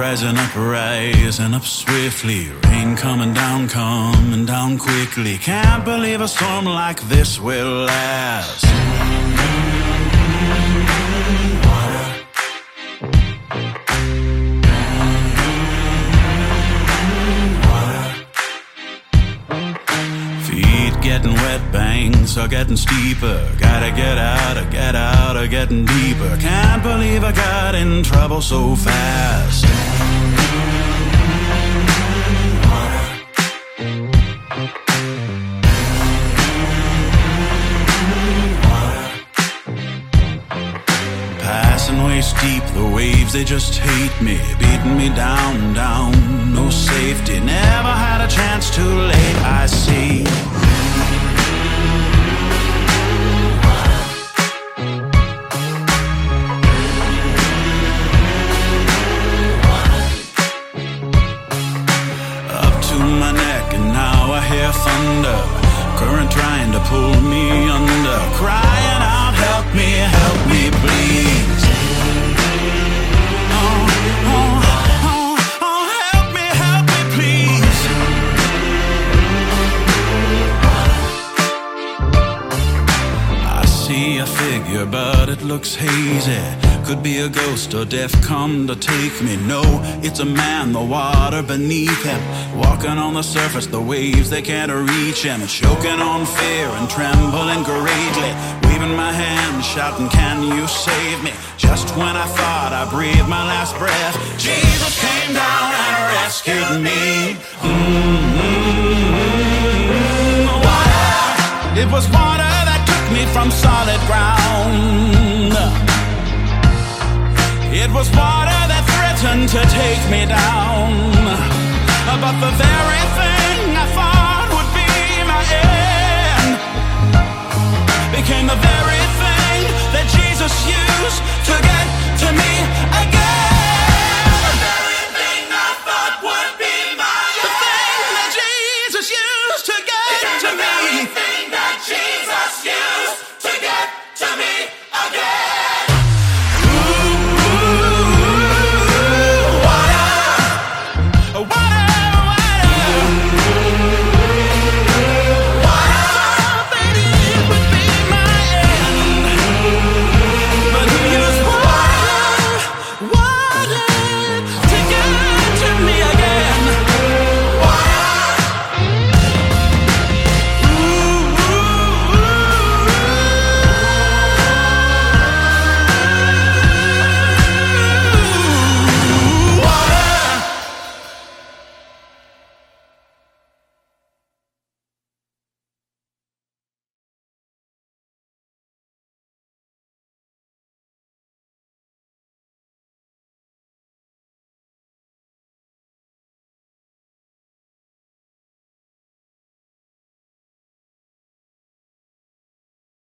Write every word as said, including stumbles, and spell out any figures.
Rising up, rising up swiftly. Rain coming down, coming down quickly. Can't believe a storm like this will last. Feet getting wet, banks are getting steeper. Gotta get out, or get out, or getting deeper. Can't believe I got in trouble so fast. Passing waist deep, the waves, they just hate me. Beating me down, down, no safety. Never had a chance, too late, I see. Up to my neck and now I hear thunder. Current trying to pull me under. Crying out, help me, help me, please. Oh, oh, oh, oh, help me, help me, please. I see a figure, but it looks hazy. Could be a ghost or death come to take me. No, it's a man, the water beneath him. Walking on the surface, the waves, they can't reach him. Choking on fear and trembling greatly. Waving my hand, shouting, can you save me? Just when I thought I breathed my last breath, Jesus came down and rescued me. Mm-hmm. Water, it was water that took me from solid ground. It was water that threatened to take me down. But the very thing I thought would be my end became the very thing that Jesus used to get to me again.